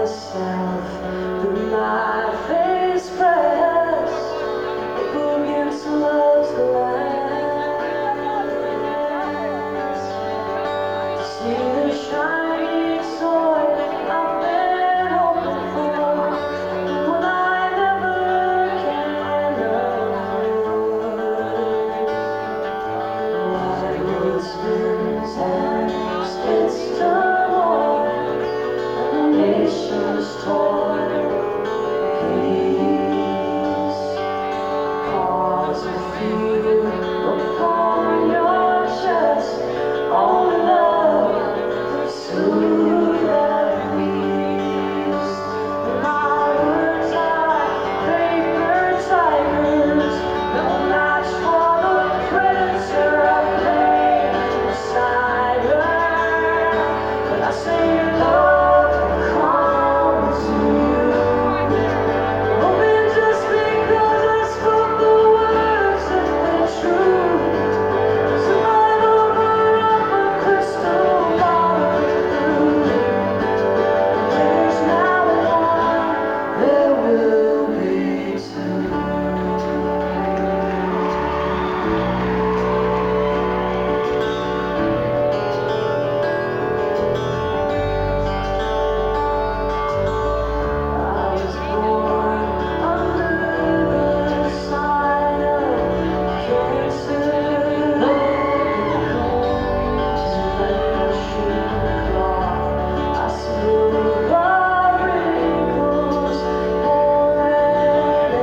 myself with my face pressed up against love's glass. See the shiny toy I've been hoping for, what I never can avoid. Wildwood spins and spits turmoil, and the nation's torn. Peace, pause and feel upon your chest all the love pursue that beast. My words are paper tigers, no match for the predator of pain beside her. But I say love will come to you. Hoping just because I spoke the words that were true. Survival burn up a crystal ball through. There's now one, there will be two. I was born under the sign of Cancer. I smooth the wrinkles, born and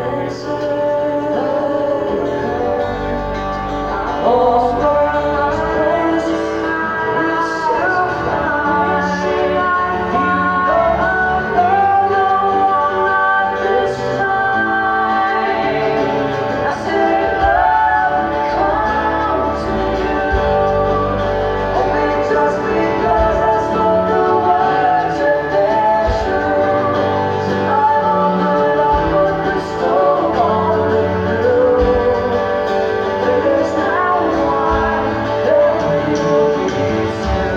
all world's places with self-financing. You know I'm not alone this time. I say love will come to you. Hoping just because I spoke the words that they're true. Tonight I'll put up a crystal ball with blue. There's now one, there will be two.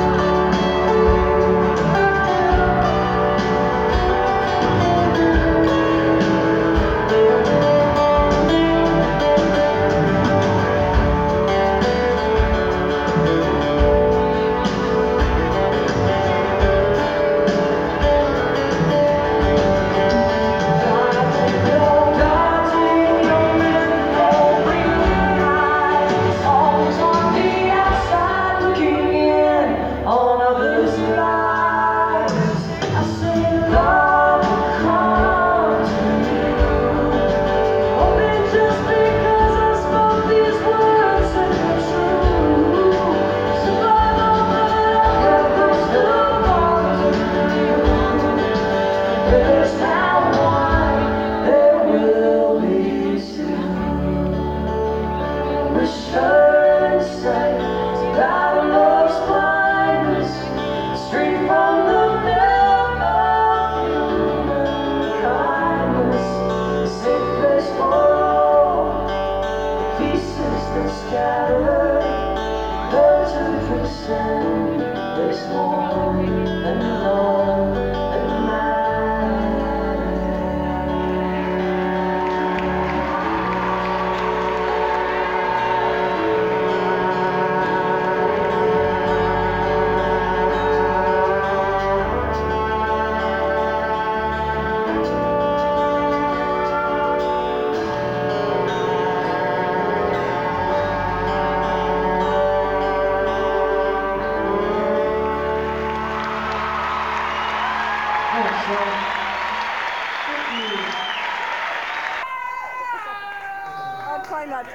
Always on the outside looking in on others' lives. I say love will come to you. Hoping just because I spoke these words that were true. Survival but I have crystal balls of blue. There's now one, there will be two. Return sight, battle love's blindness, straight from the milk of human kindness. Safe place for all the pieces that scatter. Learn to transcend. There's more than love that matters. I'll try not to.